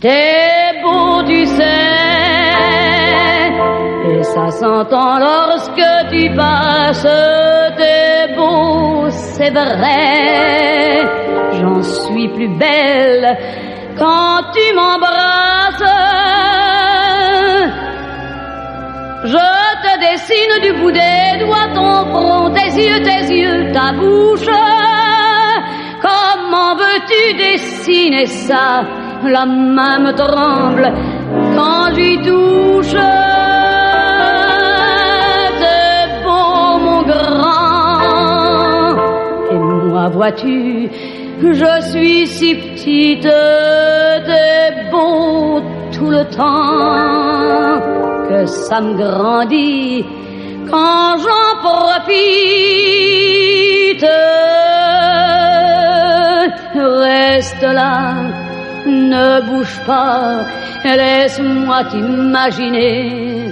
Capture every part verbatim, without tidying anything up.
T'es beau, tu sais, et ça s'entend lorsque tu passes. T'es beau, c'est vrai, j'en suis plus belle quand tu m'embrasses. Je te dessine du bout des doigts ton front, tes yeux, tes yeux, ta bouche. Comment veux-tu dessiner ça? La main me tremble quand j'y touche. T'es beau, mon grand, et moi, vois-tu, je suis si petite. T'es beau tout le temps, que ça me grandit quand j'en profite. Reste là, ne bouge pas, laisse-moi t'imaginer.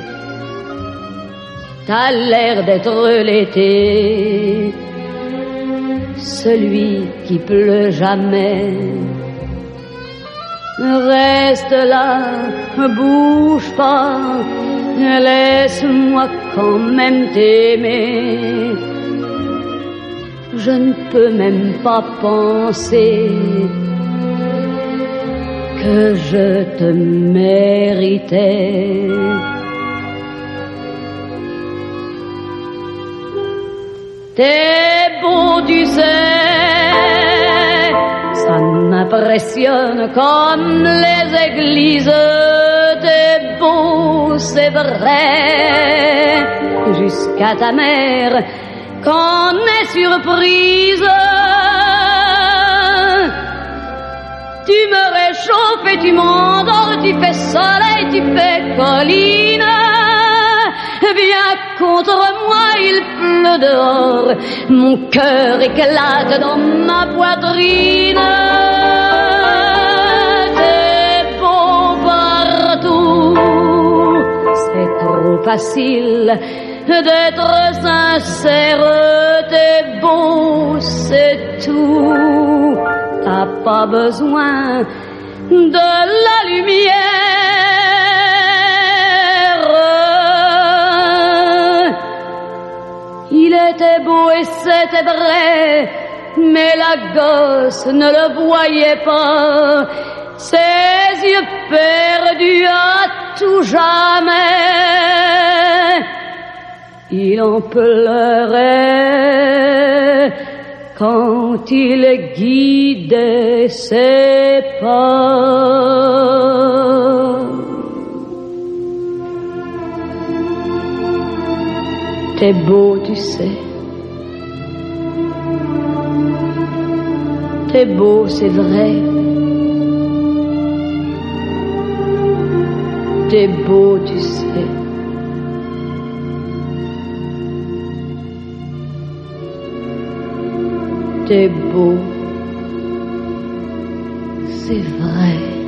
T'as l'air d'être l'été, celui qui pleut jamais. Reste là, bouge pas, laisse-moi quand même t'aimer. Je ne peux même pas penser que je te méritais. T'es beau, tu sais, ça m'impressionne comme les églises. T'es beau, c'est vrai, jusqu'à ta mère qu'on est surprise. Tu me réchauffes et tu m'endors, tu fais soleil, tu fais colline. Viens contre moi, il pleut dehors, mon cœur éclate dans ma poitrine. T'es beau partout, c'est trop facile d'être sincère. T'es beau, c'est tout, t'as pas besoin de la lumière. Il était beau et c'était vrai, mais la gosse ne le voyait pas. Ses yeux perdus à tout jamais, il en pleurait quand il guidait ses pas. T'es beau, tu sais. T'es beau, c'est vrai. T'es beau, tu sais. T'es beau, c'est vrai.